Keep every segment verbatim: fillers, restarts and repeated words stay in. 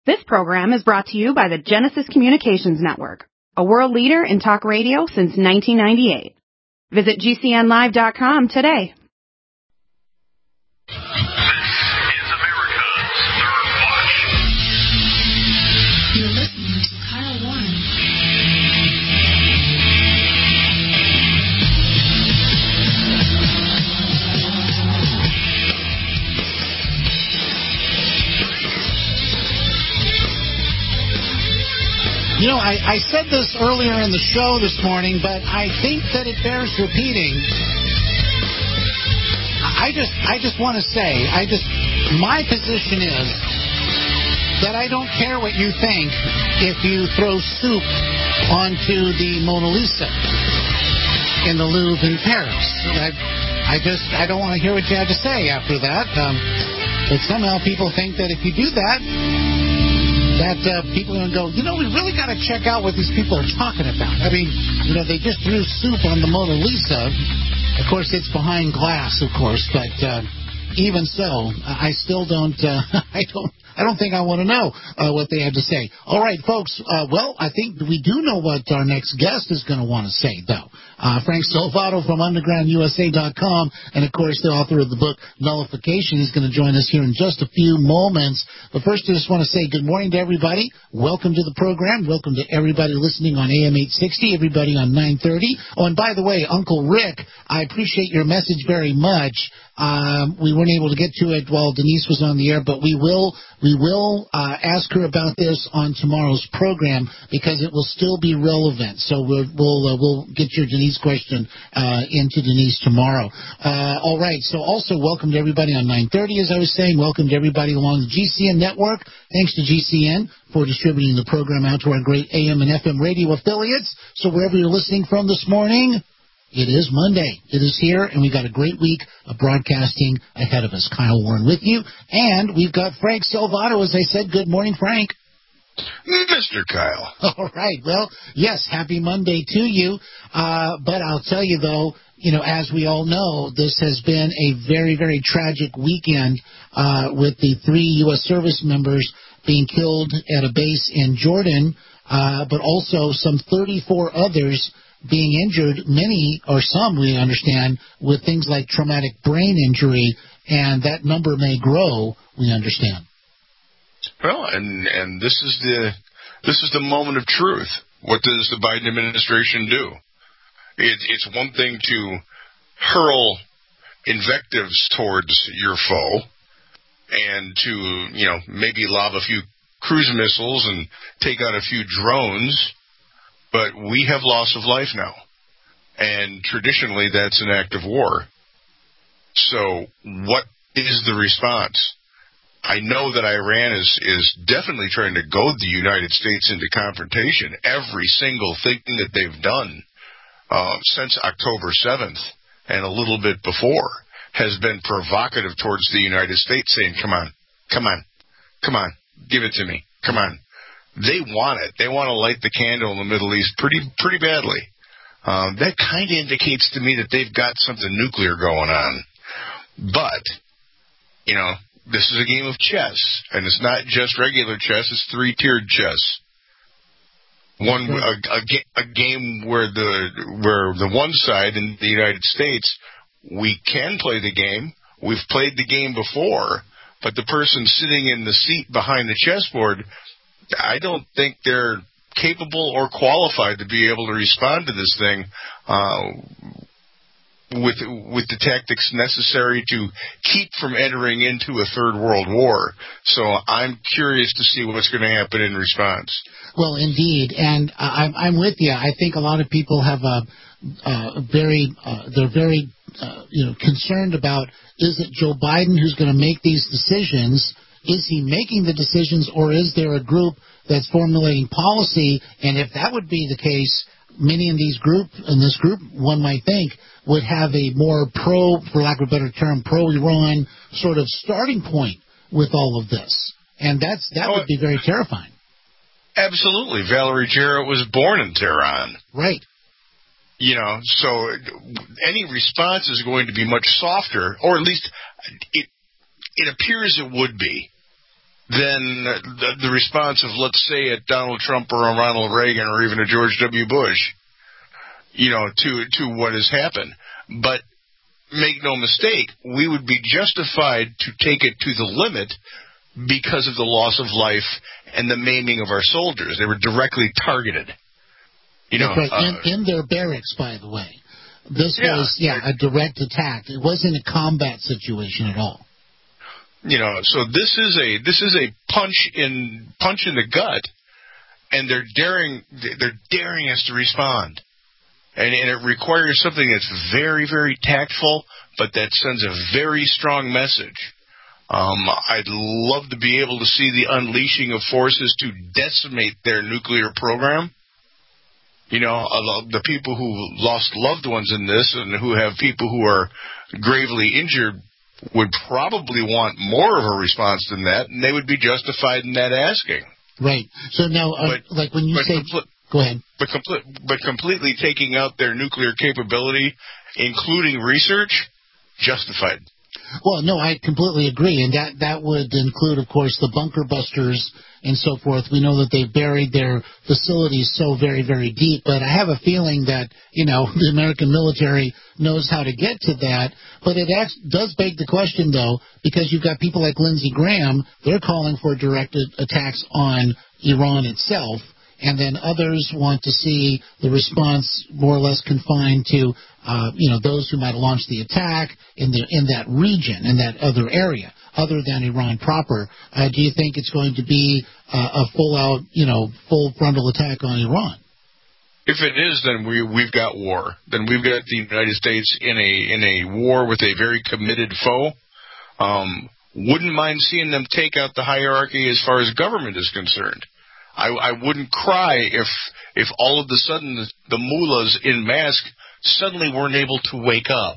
This program is brought to you by the Genesis Communications Network, a world leader in talk radio since nineteen ninety-eight. Visit G C N live dot com today. This is America's Third Watch. You're listening to Kyle Warren. You know, I, I said this earlier in the show this morning, but I think that it bears repeating. I just I just want to say, I just, my position is that I don't care what you think if you throw soup onto the Mona Lisa in the Louvre in Paris. I, I just, I don't want to hear what you have to say after that. Um, but somehow people think that if you do that, that uh, people are going to go, you know, we really got to check out what these people are talking about. I mean, you know, they just threw soup on the Mona Lisa. Of course, it's behind glass, of course, but uh, even so, I still don't, uh, I don't, I don't think I want to know uh, what they have to say. All right, folks, uh, well, I think we do know what our next guest is going to want to say, though. Uh, Frank Salvato from underground U S A dot com, and, of course, the author of the book Nullification. He's going to join us here in just a few moments. But first, I just want to say good morning to everybody. Welcome to the program. Welcome to everybody listening on A M eight sixty, everybody on nine thirty. Oh, and by the way, Uncle Rick, I appreciate your message very much. Um, we weren't able to get to it while Denise was on the air, but we will we will uh, ask her about this on tomorrow's program because it will still be relevant. So we'll we'll, uh, we'll get your Denise question uh, into Denise tomorrow. Uh, all right. So also welcome to everybody on nine thirty, as I was saying. Welcome to everybody along the G C N network. Thanks to G C N for distributing the program out to our great A M and F M radio affiliates. So wherever you're listening from this morning, it is Monday. It is here, and we've got a great week of broadcasting ahead of us. Kyle Warren with you, and we've got Frank Salvato, as I said. Good morning, Frank. Mister Kyle. All right. Well, yes, happy Monday to you. Uh, but I'll tell you, though, you know, as we all know, this has been a very, very tragic weekend uh, with the three U S service members being killed at a base in Jordan, uh, but also some thirty-four others being injured, many or some, we understand, with things like traumatic brain injury, and that number may grow, we understand. Well, and and this is the this is the moment of truth. What does the Biden administration do? It, it's one thing to hurl invectives towards your foe and to, you know, maybe lob a few cruise missiles and take out a few drones. But we have loss of life now, and traditionally that's an act of war. So what is the response? I know that Iran is, is definitely trying to goad the United States into confrontation. Every single thing that they've done uh, since October seventh and a little bit before has been provocative towards the United States, saying, come on, come on, come on, give it to me, come on. They want it. They want to light the candle in the Middle East pretty pretty badly. Um, that kind of indicates to me that they've got something nuclear going on. But, you know, this is a game of chess, and it's not just regular chess. It's three-tiered chess. One a, a, a game where the where the one side in the United States, we can play the game. We've played the game before, but the person sitting in the seat behind the chessboard, I don't think they're capable or qualified to be able to respond to this thing uh, with with the tactics necessary to keep from entering into a third world war. So I'm curious to see what's going to happen in response. Well, indeed, and I'm, I'm with you. I think a lot of people have a, a very uh, they're very uh, you know concerned about, is it Joe Biden who's going to make these decisions? Is he making the decisions, or is there a group that's formulating policy? And if that would be the case, many in these group in this group, one might think, would have a more pro, for lack of a better term, pro-Iran sort of starting point with all of this. And that's that oh, would be very terrifying. Absolutely. Valerie Jarrett was born in Tehran. Right. You know, so any response is going to be much softer, or at least it it appears it would be, than the, the response of, let's say, a Donald Trump or a Ronald Reagan or even a George W. Bush, you know, to to what has happened. But make no mistake, we would be justified to take it to the limit because of the loss of life and the maiming of our soldiers. They were directly targeted. You know, right. uh, in, in their barracks, by the way. This yeah, was, yeah, a direct attack. It wasn't a combat situation at all. You know, so this is a this is a punch in punch in the gut, and they're daring they're daring us to respond, and, and it requires something that's very, very tactful, but that sends a very strong message. Um, I'd love to be able to see the unleashing of forces to decimate their nuclear program. You know, the people who lost loved ones in this and who have people who are gravely injured would probably want more of a response than that, and they would be justified in that asking. Right. So now, uh, but, like when you say... Compl- go ahead. But, compl- but completely taking out their nuclear capability, including research, justified. Well, no, I completely agree, and that, that would include, of course, the bunker busters and so forth. We know that they've buried their facilities so very, very deep, but I have a feeling that, you know, the American military knows how to get to that. But it act- does beg the question, though, because you've got people like Lindsey Graham, they're calling for directed attacks on Iran itself. And then others want to see the response more or less confined to, uh, you know, those who might have launched the attack in the in that region, in that other area, other than Iran proper. Uh, do you think it's going to be uh, a full-out, you know, full frontal attack on Iran? If it is, then we we've got war. Then we've got the United States in a in a war with a very committed foe. Um, wouldn't mind seeing them take out the hierarchy as far as government is concerned. I, I wouldn't cry if if all of a sudden the, the mullahs in mask suddenly weren't able to wake up.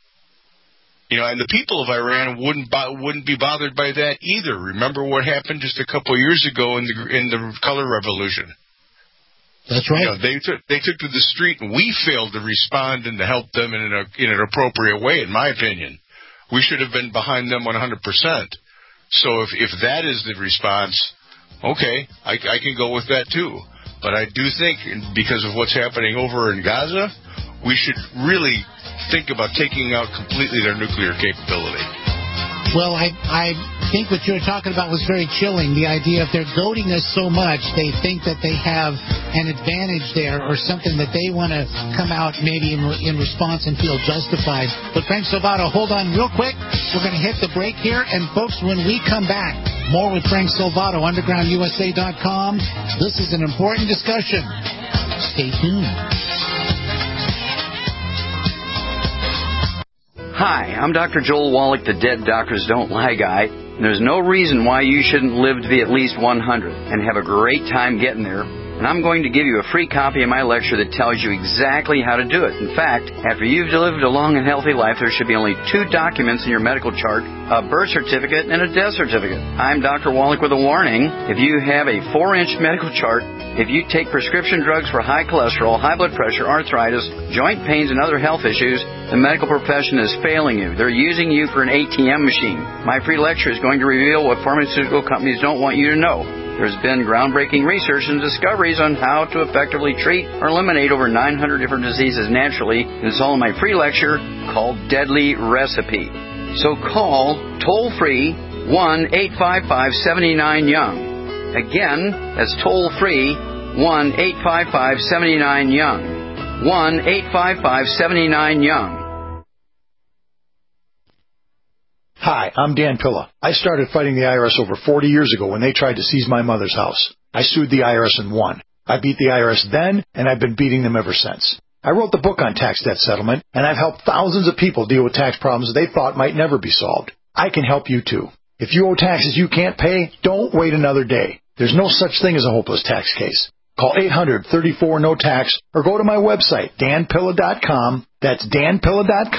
You know, and the people of Iran wouldn't bo- wouldn't be bothered by that either. Remember what happened just a couple of years ago in the in the color revolution? That's right. You know, they took they took to the street, and we failed to respond and to help them in an in an appropriate way. In my opinion, we should have been behind them one hundred percent. So if if that is the response, okay, I, I can go with that too. But I do think, because of what's happening over in Gaza, we should really think about taking out completely their nuclear capability. Well, I I think what you were talking about was very chilling. The idea if they're goading us so much, they think that they have an advantage there or something that they want to come out maybe in, in response and feel justified. But Frank Salvato, hold on real quick. We're going to hit the break here. And folks, when we come back, more with Frank Salvato, underground U S A dot com. This is an important discussion. Stay tuned. Hi, I'm Doctor Joel Wallach, the Dead Doctors Don't Lie guy. And there's no reason why you shouldn't live to be at least one hundred and have a great time getting there. And I'm going to give you a free copy of my lecture that tells you exactly how to do it. In fact, after you've lived a long and healthy life, there should be only two documents in your medical chart, a birth certificate and a death certificate. I'm Doctor Wallach with a warning. If you have a four-inch medical chart, if you take prescription drugs for high cholesterol, high blood pressure, arthritis, joint pains, and other health issues, the medical profession is failing you. They're using you for an A T M machine. My free lecture is going to reveal what pharmaceutical companies don't want you to know. There's been groundbreaking research and discoveries on how to effectively treat or eliminate over nine hundred different diseases naturally. And it's all in my free lecture called Deadly Recipe. So call toll-free one eight five five, seven nine, young. Again, that's toll-free one eight five five, seven nine, young. one eight five five, seven nine, young. Hi, I'm Dan Pilla. I started fighting the I R S over forty years ago when they tried to seize my mother's house. I sued the I R S and won. I beat the I R S then, and I've been beating them ever since. I wrote the book on tax debt settlement, and I've helped thousands of people deal with tax problems they thought might never be solved. I can help you too. If you owe taxes you can't pay, don't wait another day. There's no such thing as a hopeless tax case. Call eight hundred, thirty-four, no tax or go to my website, dan pilla dot com. That's dan pilla dot com.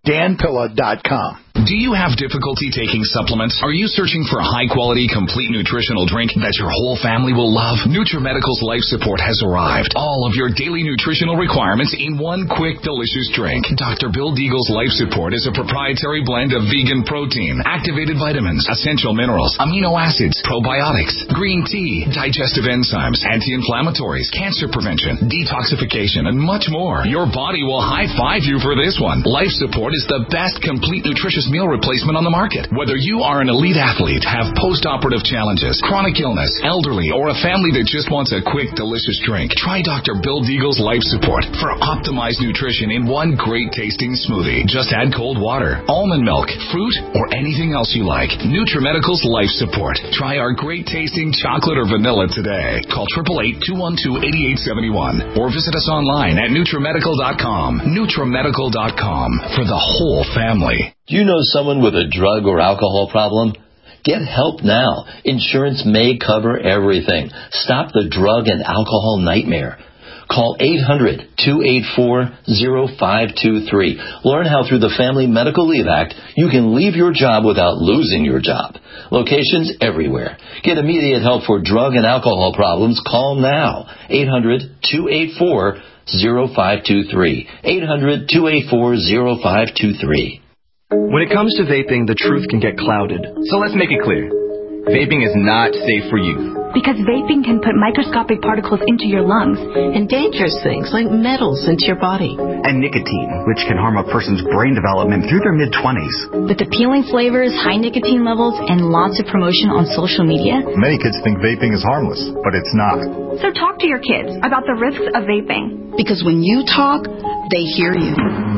Dan Pilla dot com. Do you have difficulty taking supplements? Are you searching for a high-quality, complete nutritional drink that your whole family will love? NutriMedical's Life Support has arrived. All of your daily nutritional requirements in one quick, delicious drink. Doctor Bill Deagle's Life Support is a proprietary blend of vegan protein, activated vitamins, essential minerals, amino acids, probiotics, green tea, digestive enzymes, anti-inflammatories, cancer prevention, detoxification, and much more. Your body will high-five you for this one. Life Support is the best complete nutritious meal replacement on the market. Whether you are an elite athlete, have post-operative challenges, chronic illness, elderly, or a family that just wants a quick, delicious drink, try Doctor Bill Deagle's Life Support for optimized nutrition in one great-tasting smoothie. Just add cold water, almond milk, fruit, or anything else you like. NutriMedical's Life Support. Try our great-tasting chocolate or vanilla today. Call eight eight eight, two one two, eight eight seven one or visit us online at NutriMedical dot com. NutriMedical dot com for the whole family. Do you know someone with a drug or alcohol problem? Get help now. Insurance may cover everything. Stop the drug and alcohol nightmare. Call eight hundred, two eight four, zero five two three. Learn how through the Family Medical Leave Act you can leave your job without losing your job. Locations everywhere. Get immediate help for drug and alcohol problems. Call now. eight hundred, two eight four, zero five two three. eight hundred, two eight four, zero five two three. When it comes to vaping, the truth can get clouded. So let's make it clear. Vaping is not safe for youth. Because vaping can put microscopic particles into your lungs. And dangerous things like metals into your body. And nicotine, which can harm a person's brain development through their mid-twenties. With appealing flavors, high nicotine levels, and lots of promotion on social media. Many kids think vaping is harmless, but it's not. So talk to your kids about the risks of vaping. Because when you talk, they hear you.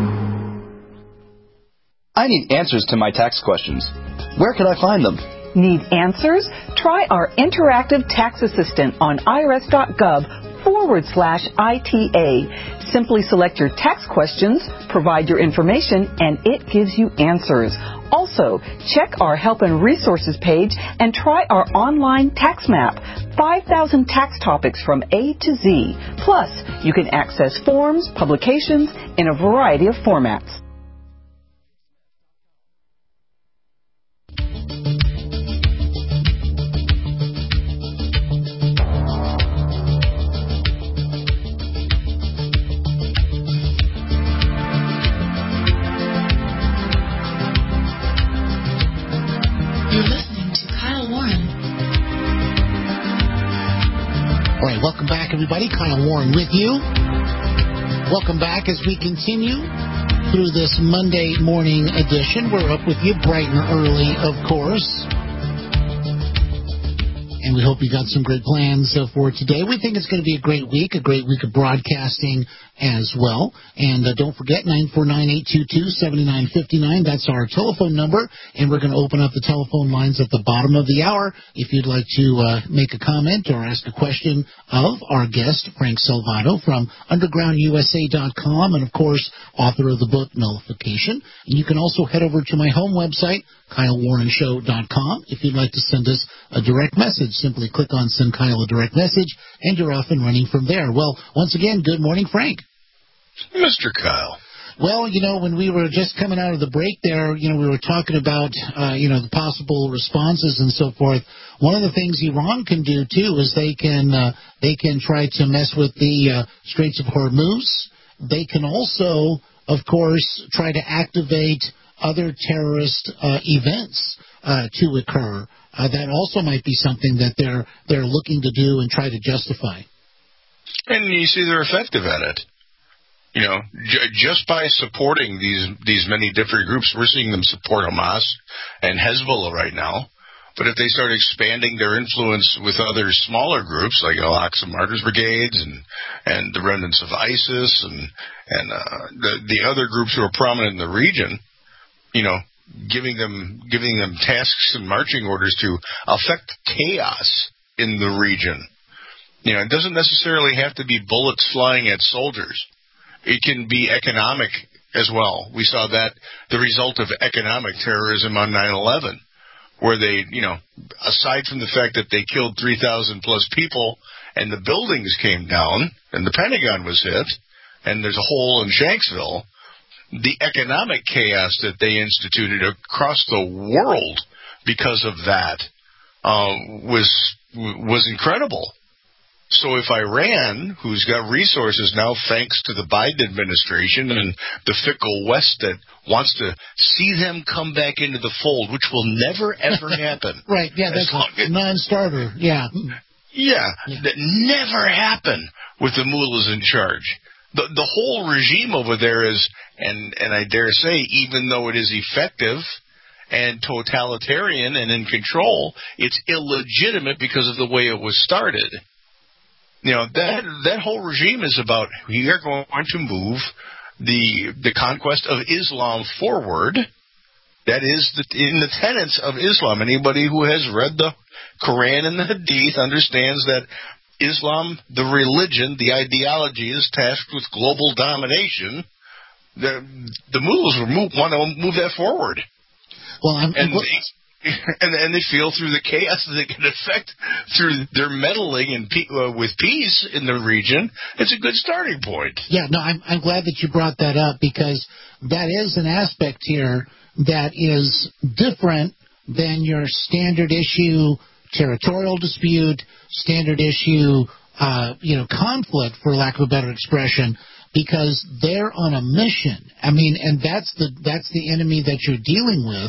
I need answers to my tax questions. Where can I find them? Need answers? Try our interactive tax assistant on irs.gov forward slash ITA. Simply select your tax questions, provide your information, and it gives you answers. Also, check our help and resources page and try our online tax map. five thousand tax topics from A to Z. Plus, you can access forms, publications in a variety of formats. Welcome back, everybody. Kyle Warren with you. Welcome back as we continue through this Monday morning edition. We're up with you bright and early, of course. And we hope you got some great plans uh, for today. We think it's going to be a great week, a great week of broadcasting as well. And uh, don't forget, nine four nine, eight two two, seven nine five nine. That's our telephone number. And we're going to open up the telephone lines at the bottom of the hour if you'd like to uh, make a comment or ask a question of our guest, Frank Salvato from underground U S A dot com, and, of course, author of the book Nullification. And you can also head over to my home website, Kyle Warren Show dot com. If you'd like to send us a direct message, simply click on Send Kyle a Direct Message, and you're off and running from there. Well, once again, good morning, Frank. Mister Kyle. Well, you know, when we were just coming out of the break there, you know, we were talking about, uh, you know, the possible responses and so forth. One of the things Iran can do, too, is they can uh, they can try to mess with the uh, Straits of Hormuz. They can also, of course, try to activate other terrorist uh, events uh, to occur. Uh, that also might be something that they're they're looking to do and try to justify. And you see they're effective at it. You know, j- just by supporting these these many different groups, we're seeing them support Hamas and Hezbollah right now. But if they start expanding their influence with other smaller groups like Al-Aqsa Martyrs Brigades and, and the remnants of ISIS and and uh, the the other groups who are prominent in the region, you know, giving them giving them tasks and marching orders to affect chaos in the region. You know, it doesn't necessarily have to be bullets flying at soldiers. It can be economic as well. We saw that the result of economic terrorism on nine eleven, where they, you know, aside from the fact that they killed three thousand plus people and the buildings came down and the Pentagon was hit and there's a hole in Shanksville, the economic chaos that they instituted across the world because of that uh, was was incredible. So if Iran, who's got resources now thanks to the Biden administration and the fickle West that wants to see them come back into the fold, which will never, ever happen. Right, yeah, that's a non-starter, yeah. Yeah, yeah, that never happen with the mullahs in charge. The the whole regime over there is, and, and I dare say, even though it is effective and totalitarian and in control, it's illegitimate because of the way it was started. You know, that that whole regime is about, we are going to move the the conquest of Islam forward. That is the, in the tenets of Islam. Anybody who has read the Quran and the Hadith understands that Islam, the religion, the ideology, is tasked with global domination. The the mullahs want to move that forward. Well, I'm, and I'm, they, and, and they feel through the chaos that they can affect through their meddling and pe- uh, with peace in the region. It's a good starting point. Yeah, no, I'm I'm glad that you brought that up, because that is an aspect here that is different than your standard issue territorial dispute, standard issue, uh, you know, conflict, for lack of a better expression, because they're on a mission. I mean, and that's the that's the enemy that you're dealing with.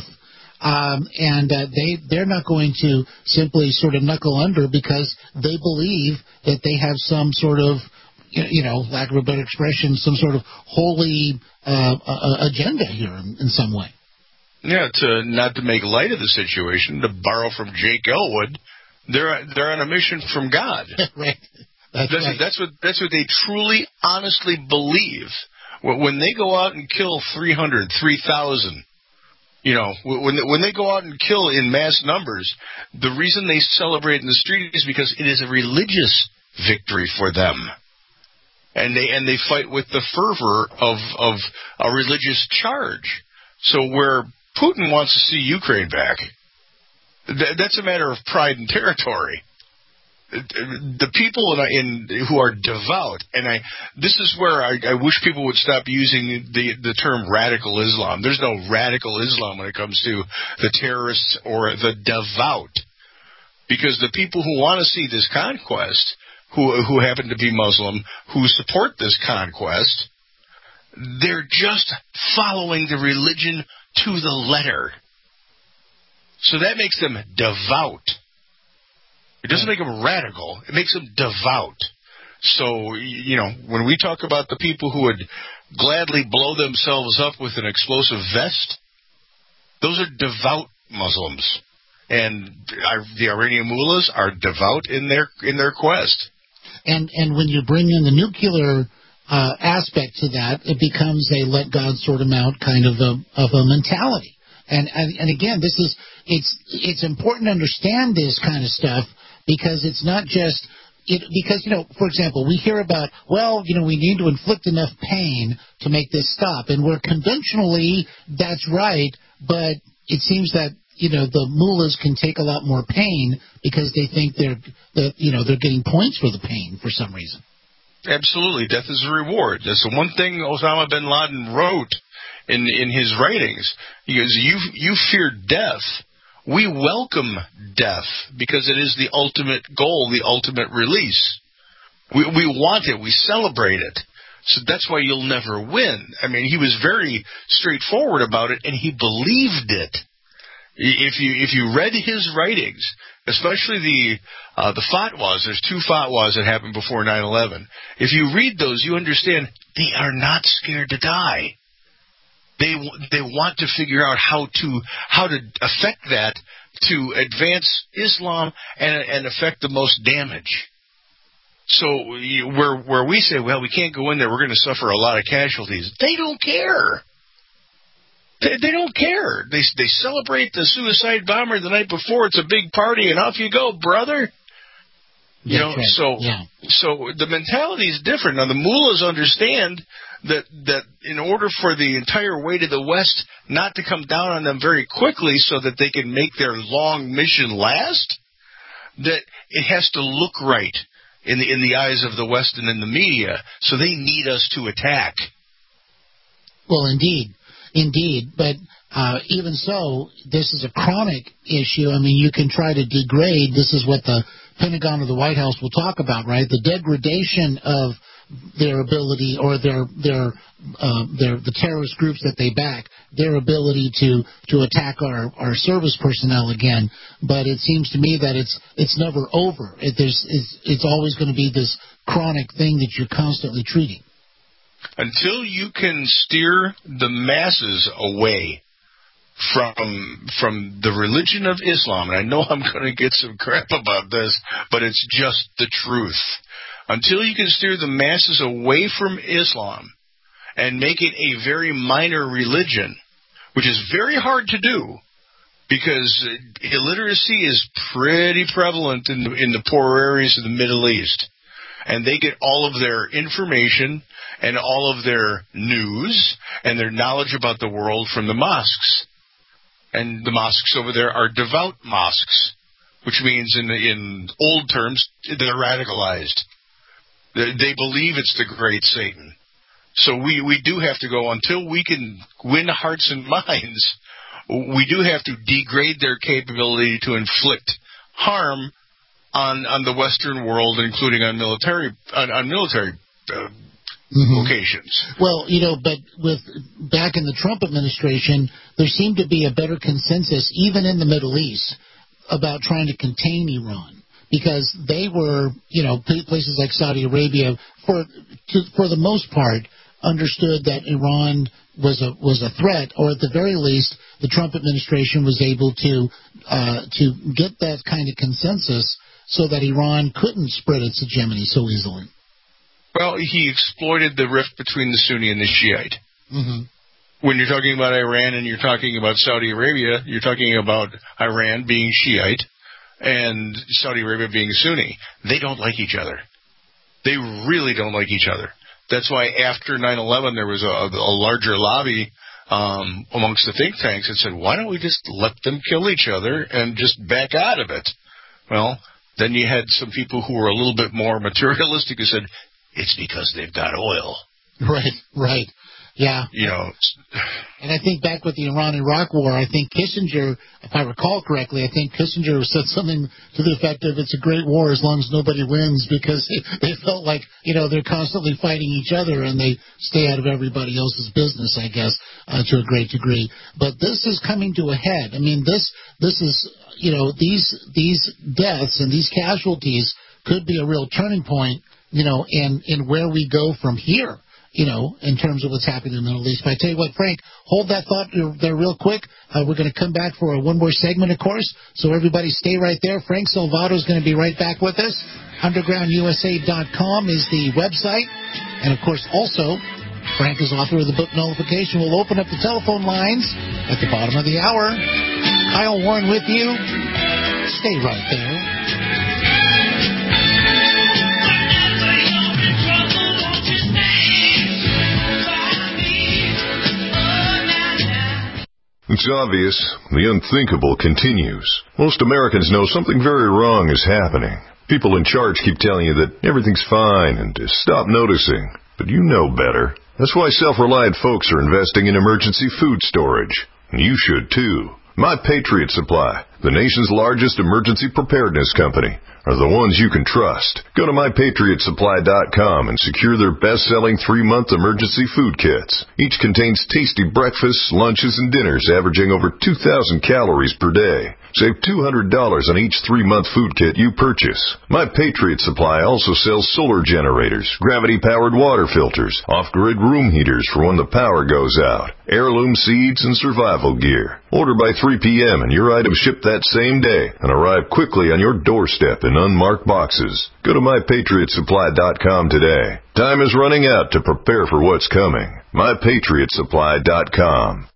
Um, and uh, they, they're not going to simply sort of knuckle under because they believe that they have some sort of, you know, lack of a better expression, some sort of holy uh, uh, agenda here in, in some way. Yeah, to not to make light of the situation, to borrow from Jake Elwood, they're they're on a mission from God. Right. That's, that's, right. that's what that's what they truly, honestly believe. When they go out and kill three hundred, three thousand, you know, when they, when they go out and kill in mass numbers, the reason they celebrate in the street is because it is a religious victory for them, and they and they fight with the fervor of of a religious charge. So where Putin wants to see Ukraine back, th- that's a matter of pride and territory. The people in, in who are devout, and I, this is where I, I wish people would stop using the the term radical Islam. There's no radical Islam when it comes to the terrorists or the devout, because the people who want to see this conquest, who who happen to be Muslim, who support this conquest, they're just following the religion to the letter. So that makes them devout. It doesn't make them radical. It makes them devout. So, you know, when we talk about the people who would gladly blow themselves up with an explosive vest, those are devout Muslims. And the Iranian mullahs are devout in their in their quest. And and when you bring in the nuclear uh, aspect to that, it becomes a let God sort them out kind of a of a mentality. And and, and again, this is it's it's important to understand this kind of stuff, because it's not just it, because, you know, for example, we hear about, well, you know, we need to inflict enough pain to make this stop, and we're conventionally that's right, but it seems that, you know, the mullahs can take a lot more pain because they think they're that you know they're getting points for the pain for some reason. Absolutely, death is a reward. That's the one thing Osama bin Laden wrote in in his writings. He goes, "You you fear death. We welcome death because it is the ultimate goal, the ultimate release. We we want it. We celebrate it. So that's why you'll never win." I mean, he was very straightforward about it, and he believed it. If you if you read his writings, especially the uh, the fatwas, there's two fatwas that happened before nine eleven. If you read those, you understand they are not scared to die. They they want to figure out how to how to affect that to advance Islam and and affect the most damage. So where where we say, well, we can't go in there, we're going to suffer a lot of casualties. They don't care. They, they don't care. They they celebrate the suicide bomber the night before. It's a big party, and off you go, brother. You know, right. so yeah. so the mentality is different. Now the mullahs understand that that in order for the entire weight of the West not to come down on them very quickly, so that they can make their long mission last, that it has to look right in the in the eyes of the West and in the media. So they need us to attack. Well, indeed. Indeed. But uh, even so, this is a chronic issue. I mean, you can try to degrade. This is what the Pentagon or the White House will talk about, right? The degradation of their ability or their their uh, their the terrorist groups that they back, their ability to to attack our, our service personnel again. But it seems to me that it's it's never over. It, there's it's, it's always going to be this chronic thing that you're constantly treating. Until you can steer the masses away from from the religion of Islam, and I know I'm going to get some crap about this, but it's just the truth. Until you can steer the masses away from Islam and make it a very minor religion, which is very hard to do because illiteracy is pretty prevalent in the, in the poor areas of the Middle East. And they get all of their information and all of their news and their knowledge about the world from the mosques. And the mosques over there are devout mosques, which means in, in old terms, they're radicalized. They believe it's the great Satan. So we, we do have to go, until we can win hearts and minds, we do have to degrade their capability to inflict harm on on the Western world, including on military on, on military uh, mm-hmm. locations. Well, you know, but with back in the Trump administration, there seemed to be a better consensus, even in the Middle East, about trying to contain Iran. Because they were, you know, places like Saudi Arabia, for to, for the most part, understood that Iran was a was a threat, or at the very least, the Trump administration was able to uh, to get that kind of consensus so that Iran couldn't spread its hegemony so easily. Well, he exploited the rift between the Sunni and the Shiite. Mm-hmm. When you're talking about Iran and you're talking about Saudi Arabia, you're talking about Iran being Shiite and Saudi Arabia being Sunni. They don't like each other. They really don't like each other. That's why after nine eleven there was a, a larger lobby um, amongst the think tanks that said, why don't we just let them kill each other and just back out of it? Well, then you had some people who were a little bit more materialistic who said, it's because they've got oil. Right, right. Yeah. You know. And I think back with the Iran-Iraq war, I think Kissinger, if I recall correctly, I think Kissinger said something to the effect of, it's a great war as long as nobody wins, because they, they felt like, you know, they're constantly fighting each other and they stay out of everybody else's business, I guess, uh, to a great degree. But this is coming to a head. I mean, this this is, you know, these these deaths and these casualties could be a real turning point, you know, in, in where we go from here. You know, in terms of what's happening in the Middle East. But I tell you what, Frank, hold that thought there real quick. Uh, we're going to come back for a one more segment, of course. So everybody stay right there. Frank Salvato is going to be right back with us. underground U S A dot com is the website. And, of course, also, Frank is author of the book Nullification. We'll open up the telephone lines at the bottom of the hour. Kyle Warren with you. Stay right there. It's obvious. The unthinkable continues. Most Americans know something very wrong is happening. People in charge keep telling you that everything's fine and to stop noticing. But you know better. That's why self-reliant folks are investing in emergency food storage. And you should too. My Patriot Supply, the nation's largest emergency preparedness company, are the ones you can trust. Go to my patriot supply dot com and secure their best-selling three-month emergency food kits. Each contains tasty breakfasts, lunches, and dinners averaging over two thousand calories per day. Save two hundred dollars on each three-month food kit you purchase. My Patriot Supply also sells solar generators, gravity-powered water filters, off-grid room heaters for when the power goes out, heirloom seeds, and survival gear. Order by three p.m. and your items ship that same day and arrive quickly on your doorstep in unmarked boxes. Go to my patriot supply dot com today. Time is running out to prepare for what's coming. my patriot supply dot com.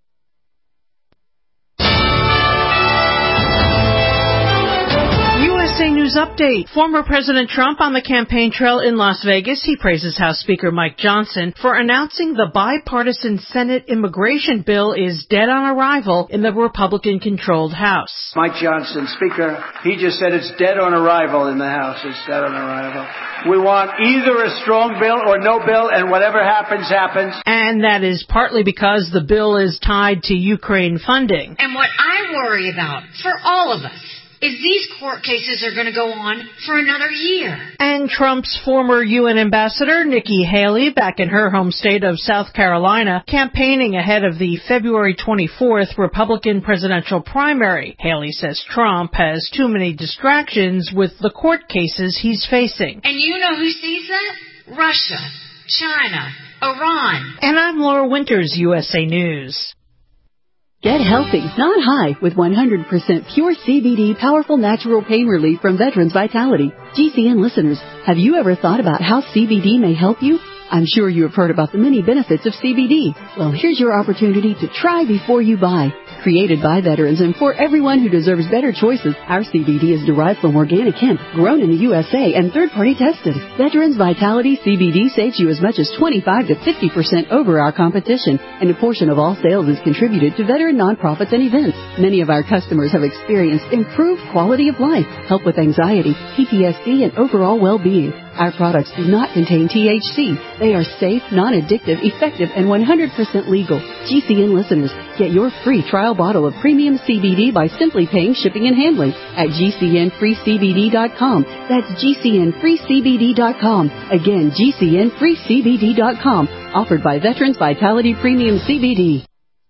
U S A News Update. Former President Trump on the campaign trail in Las Vegas. He praises House Speaker Mike Johnson for announcing the bipartisan Senate immigration bill is dead on arrival in the Republican-controlled House. Mike Johnson, Speaker, he just said it's dead on arrival in the House. It's dead on arrival. We want either a strong bill or no bill, and whatever happens, happens. And that is partly because the bill is tied to Ukraine funding. And what I worry about for all of us is these court cases are going to go on for another year. And Trump's former U N ambassador, Nikki Haley, back in her home state of South Carolina, campaigning ahead of the February twenty-fourth Republican presidential primary. Haley says Trump has too many distractions with the court cases he's facing. And you know who sees that? Russia, China, Iran. And I'm Laura Winters, U S A News. Get healthy, not high, with one hundred percent pure C B D powerful natural pain relief from Veterans Vitality. G C N listeners, have you ever thought about how C B D may help you? I'm sure you have heard about the many benefits of C B D. Well, here's your opportunity to try before you buy. Created by veterans and for everyone who deserves better choices, our C B D is derived from organic hemp, grown in the U S A, and third-party tested. Veterans Vitality C B D saves you as much as twenty-five to fifty percent over our competition, and a portion of all sales is contributed to veteran nonprofits and events. Many of our customers have experienced improved quality of life, help with anxiety, P T S D, and overall well-being. Our products do not contain T H C. They are safe, non-addictive, effective, and one hundred percent legal. G C N listeners, get your free trial bottle of premium C B D by simply paying shipping and handling at G C N free C B D dot com. That's G C N free C B D dot com. Again, G C N free C B D dot com. Offered by Veterans Vitality Premium C B D.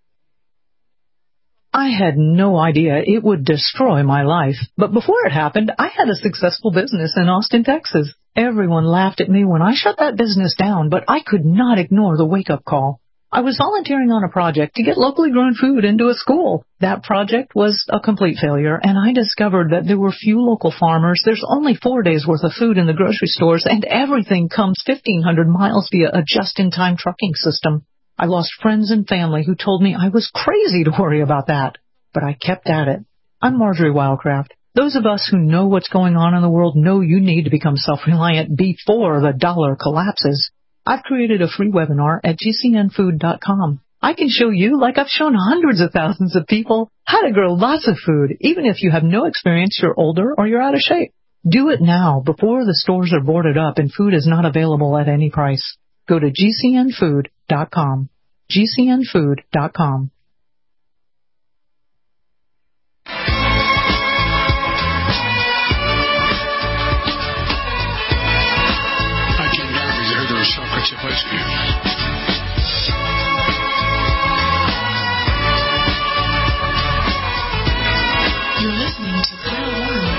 I had no idea it would destroy my life. But before it happened, I had a successful business in Austin, Texas. Everyone laughed at me when I shut that business down, but I could not ignore the wake-up call. I was volunteering on a project to get locally grown food into a school. That project was a complete failure, and I discovered that there were few local farmers. There's only four days' worth of food in the grocery stores, and everything comes fifteen hundred miles via a just-in-time trucking system. I lost friends and family who told me I was crazy to worry about that, but I kept at it. I'm Marjorie Wildcraft. Those of us who know what's going on in the world know you need to become self-reliant before the dollar collapses. I've created a free webinar at G C N food dot com. I can show you, like I've shown hundreds of thousands of people, how to grow lots of food, even if you have no experience, you're older, or you're out of shape. Do it now, before the stores are boarded up and food is not available at any price. Go to G C N food dot com. G C N food dot com. You're listening to Kyle Warren.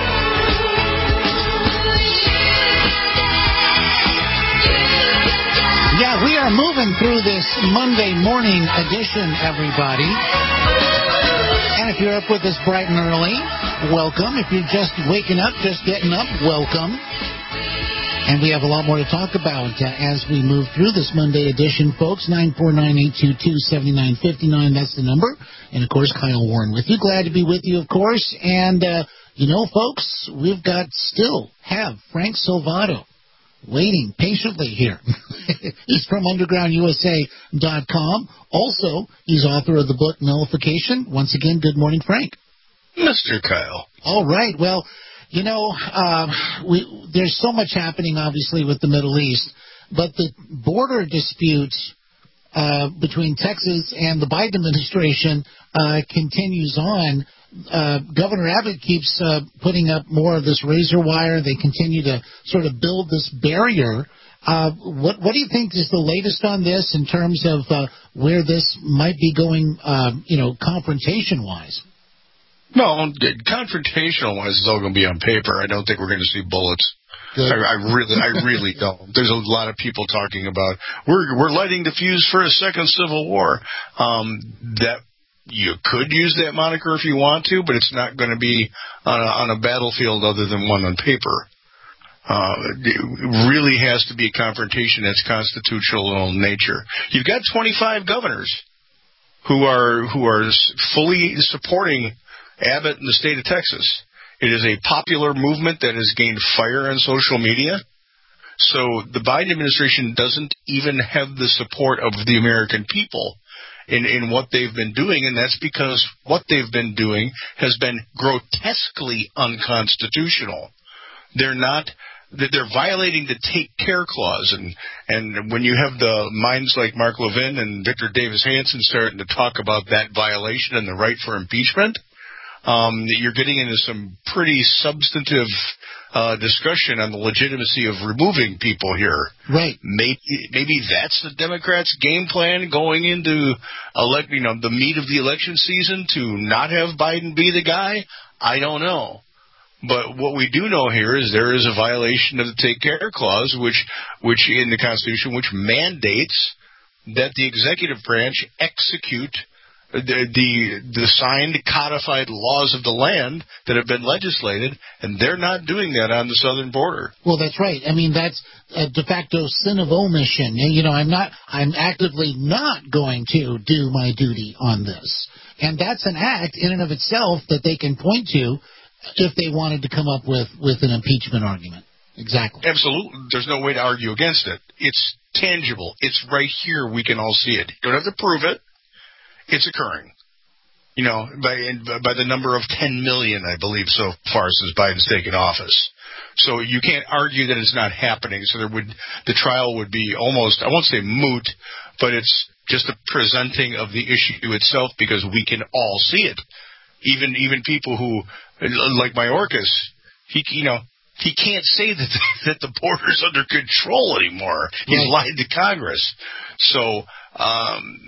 Yeah, we are moving through this Monday morning edition, everybody. And if you're up with us bright and early, welcome. If you're just waking up, just getting up, welcome. And we have a lot more to talk about uh, as we move through this Monday edition, folks. nine four nine, eight two two, seven nine five nine, that's the number. And, of course, Kyle Warren with you. Glad to be with you, of course. And, uh, you know, folks, we've got still have Frank Salvato waiting patiently here. He's from underground U S A dot com. Also, he's author of the book Nullification. Once again, good morning, Frank. Mister Kyle. All right. Well, you know, uh, we, there's so much happening, obviously, with the Middle East, but the border dispute uh, between Texas and the Biden administration uh, continues on. Uh, Governor Abbott keeps uh, putting up more of this razor wire. They continue to sort of build this barrier. Uh, what, what do you think is the latest on this in terms of uh, where this might be going, uh, you know, confrontation-wise? No, confrontational-wise, it's all going to be on paper. I don't think we're going to see bullets. I, I really, I really don't. There's a lot of people talking about we're we're lighting the fuse for a second civil war. Um, that you could use that moniker if you want to, but it's not going to be on a, on a battlefield other than one on paper. Uh, it really has to be a confrontation that's constitutional in nature. You've got twenty-five governors who are who are fully supporting Abbott in the state of Texas. It is a popular movement that has gained fire on social media. So the Biden administration doesn't even have the support of the American people in, in what they've been doing, and that's because what they've been doing has been grotesquely unconstitutional. They're not, they're violating the Take Care Clause, and, and when you have the minds like Mark Levin and Victor Davis Hanson starting to talk about that violation and the right for impeachment, um, you're getting into some pretty substantive uh, discussion on the legitimacy of removing people here. Right. Maybe, maybe that's the Democrats' game plan going into elect, you know, the meat of the election season, to not have Biden be the guy. I don't know. But what we do know here is there is a violation of the Take Care Clause, which, which in the Constitution, which mandates that the executive branch execute the, the the signed, codified laws of the land that have been legislated, and they're not doing that on the southern border. Well, that's right. I mean, that's a de facto sin of omission. And, you know, I'm not, I'm actively not going to do my duty on this. And that's an act in and of itself that they can point to if they wanted to come up with, with an impeachment argument. Exactly. Absolutely. There's no way to argue against it. It's tangible. It's right here. We can all see it. You don't have to prove it. It's occurring. You know, by by the number of ten million, I believe, so far since Biden's taken office. So you can't argue that it's not happening. So there would the trial would be almost, I won't say moot, but it's just a presenting of the issue itself, because we can all see it. Even even people who, like Mayorkas, he you know he can't say that the, that the border's under control anymore. He's right. lied to Congress. So um,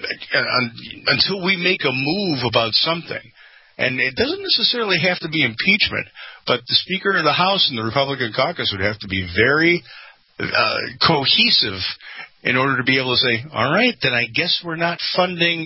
until we make a move about something, and it doesn't necessarily have to be impeachment, but the Speaker of the House and the Republican caucus would have to be very uh, cohesive in order to be able to say, all right, then I guess we're not funding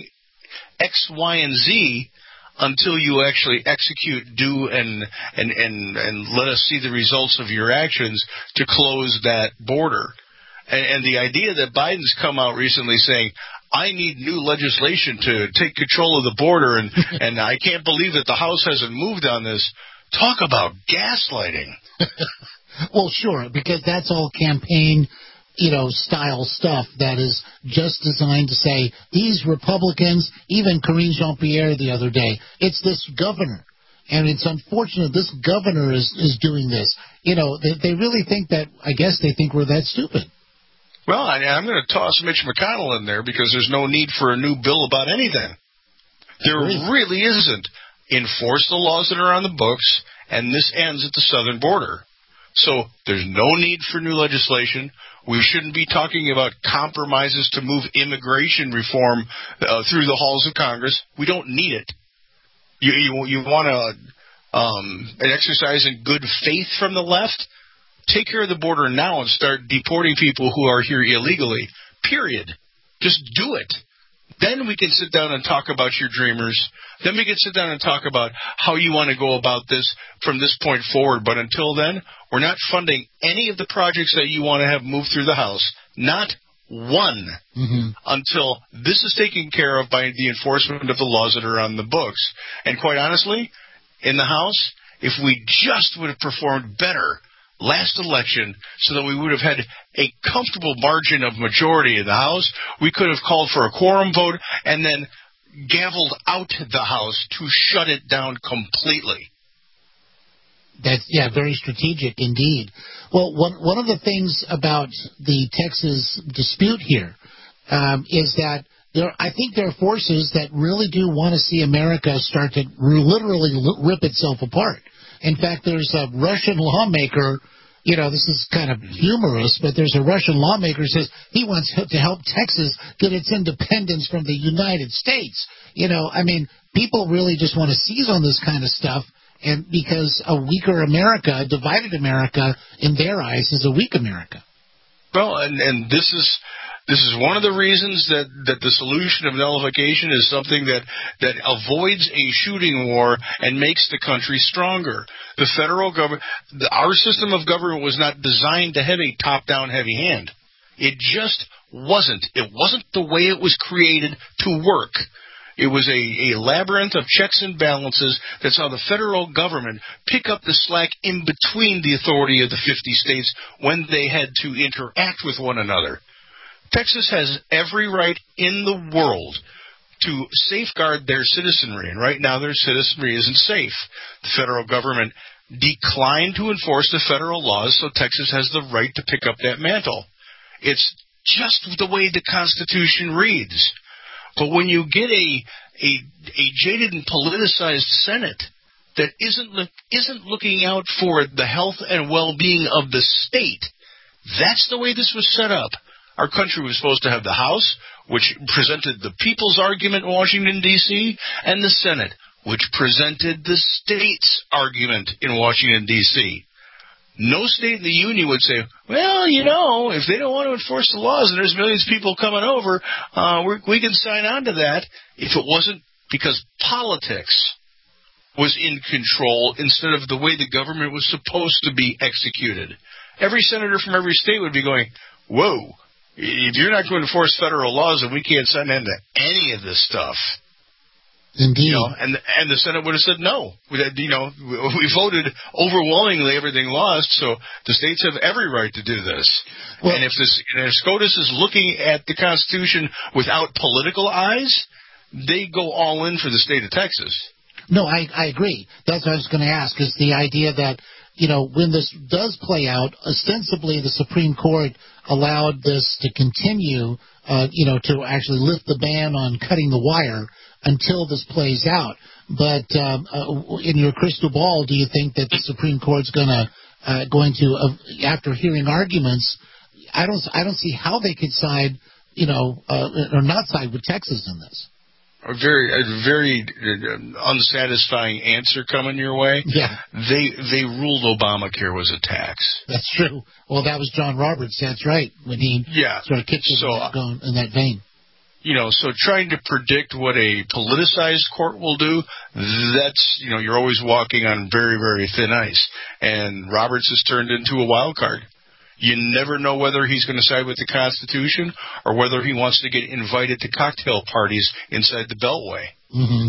X, Y, and Z until you actually execute, do, and and and and let us see the results of your actions to close that border. And, and the idea that Biden's come out recently saying, I need new legislation to take control of the border, and, and I can't believe that the House hasn't moved on this. Talk about gaslighting. Well, sure, because that's all campaign, you know, style stuff that is just designed to say, these Republicans, even Karine Jean-Pierre the other day, it's this governor. And it's unfortunate this governor is, is doing this. You know, they, they really think that, I guess they think we're that stupid. Well, I, I'm going to toss Mitch McConnell in there because there's no need for a new bill about anything. There really isn't. Enforce the laws that are on the books, and this ends at the southern border. So there's no need for new legislation. We shouldn't be talking about compromises to move immigration reform uh, through the halls of Congress. We don't need it. You you, you want to um, an exercise in good faith from the left? Take care of the border now and start deporting people who are here illegally, period. Just do it. Then we can sit down and talk about your dreamers. Then we can sit down and talk about how you want to go about this from this point forward. But until then, we're not funding any of the projects that you want to have moved through the House. Not one. Mm-hmm. Until this is taken care of by the enforcement of the laws that are on the books. And quite honestly, in the House, if we just would have performed better last election so that we would have had a comfortable margin of majority in the House, we could have called for a quorum vote and then gavelled out the House to shut it down completely. That's, yeah, very strategic indeed. Well, one, one of the things about the Texas dispute here um, is that there, I think there are forces that really do want to see America start to literally rip itself apart. In fact, there's a Russian lawmaker, you know, this is kind of humorous, but there's a Russian lawmaker who says he wants to help Texas get its independence from the United States. You know, I mean, people really just want to seize on this kind of stuff, and because a weaker America, a divided America, in their eyes, is a weak America. Well, and, and this is... This is one of the reasons that, that the solution of nullification is something that, that avoids a shooting war and makes the country stronger. The federal government, the, our system of government was not designed to have a top-down heavy hand. It just wasn't. It wasn't the way it was created to work. It was a, a labyrinth of checks and balances that saw the federal government pick up the slack in between the authority of the fifty states when they had to interact with one another. Texas has every right in the world to safeguard their citizenry, and right now their citizenry isn't safe. The federal government declined to enforce the federal laws, so Texas has the right to pick up that mantle. It's just the way the Constitution reads. But when you get a a, a jaded and politicized Senate that isn't look, isn't looking out for the health and well-being of the state, that's the way this was set up. Our country was supposed to have the House, which presented the people's argument in Washington, D C, and the Senate, which presented the state's argument in Washington, D C No state in the Union would say, well, you know, if they don't want to enforce the laws and there's millions of people coming over, uh, we're, we can sign on to that, if it wasn't because politics was in control instead of the way the government was supposed to be executed. Every senator from every state would be going, whoa, if you're not going to enforce federal laws, then we can't sign into any of this stuff. Indeed. You know, and and the Senate would have said no. We, you know, we voted overwhelmingly, everything lost, so the states have every right to do this. Well, and if this, and if SCOTUS is looking at the Constitution without political eyes, they go all in for the state of Texas. No, I, I agree. That's what I was going to ask, is the idea that, you know, when this does play out, ostensibly the Supreme Court allowed this to continue, uh, you know, to actually lift the ban on cutting the wire until this plays out. But um, uh, in your crystal ball, do you think that the Supreme Court's gonna uh, going to, uh, after hearing arguments, I don't, I don't see how they could side, you know, uh, or not side with Texas in this. A very, a very unsatisfying answer coming your way. Yeah. They they ruled Obamacare was a tax. That's true. Well, that was John Roberts. That's right. When he yeah. sort of kicked it so, in, that going, in that vein. You know, so trying to predict what a politicized court will do, that's, you know, you're always walking on very, very thin ice. And Roberts has turned into a wild card. You never know whether he's going to side with the Constitution or whether he wants to get invited to cocktail parties inside the Beltway. Mm-hmm.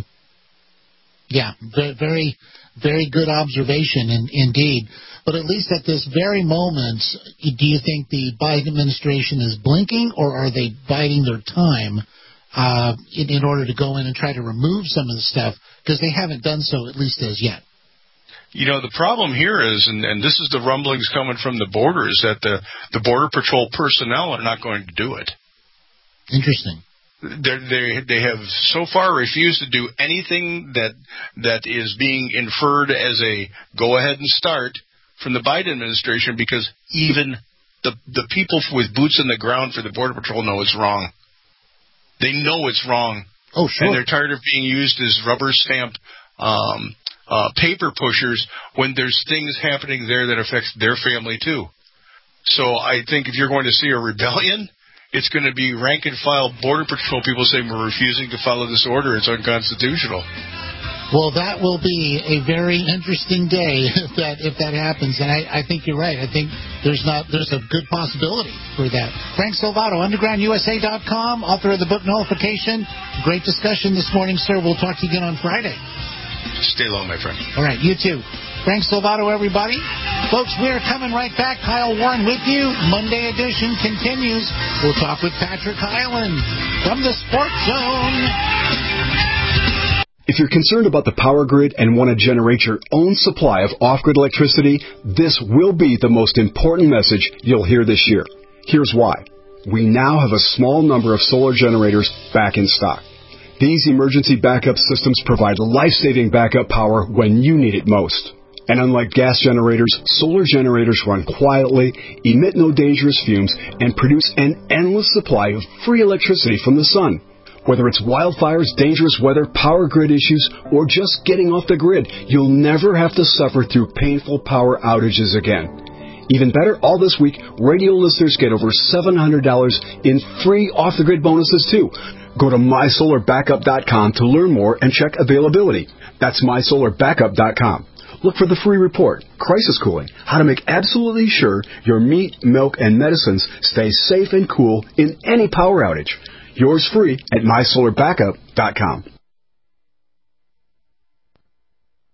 Yeah, very, very good observation, in, indeed. But at least at this very moment, do you think the Biden administration is blinking, or are they biding their time uh, in, in order to go in and try to remove some of the stuff? Because they haven't done so, at least as yet. You know, the problem here is, and, and this is the rumblings coming from the border, is that the, the Border Patrol personnel are not going to do it. Interesting. They're, they they have so far refused to do anything that that is being inferred as a go ahead and start from the Biden administration, because even the the people with boots on the ground for the Border Patrol know it's wrong. They know it's wrong. Oh, sure. And they're tired of being used as rubber stamp um, uh, paper pushers when there's things happening there that affects their family too. So I think if you're going to see a rebellion, it's going to be rank-and-file Border Patrol people saying we're refusing to follow this order. It's unconstitutional. Well, that will be a very interesting day if that if that happens. And I, I think you're right. I think there's not there's a good possibility for that. Frank Salvato, underground U S A dot com, author of the book Nullification. Great discussion this morning, sir. We'll talk to you again on Friday. Stay low, my friend. All right, you too. Frank Salvato, everybody. Folks, we're coming right back. Kyle Warren with you. Monday edition continues. We'll talk with Patrick Hyland from the Sports Zone. If you're concerned about the power grid and want to generate your own supply of off-grid electricity, this will be the most important message you'll hear this year. Here's why. We now have a small number of solar generators back in stock. These emergency backup systems provide life-saving backup power when you need it most. And unlike gas generators, solar generators run quietly, emit no dangerous fumes, and produce an endless supply of free electricity from the sun. Whether it's wildfires, dangerous weather, power grid issues, or just getting off the grid, you'll never have to suffer through painful power outages again. Even better, all this week, radio listeners get over seven hundred dollars in free off-the-grid bonuses, too. Go to my solar backup dot com to learn more and check availability. That's my solar backup dot com. Look for the free report, Crisis Cooling, how to make absolutely sure your meat, milk, and medicines stay safe and cool in any power outage. Yours free at my solar backup dot com.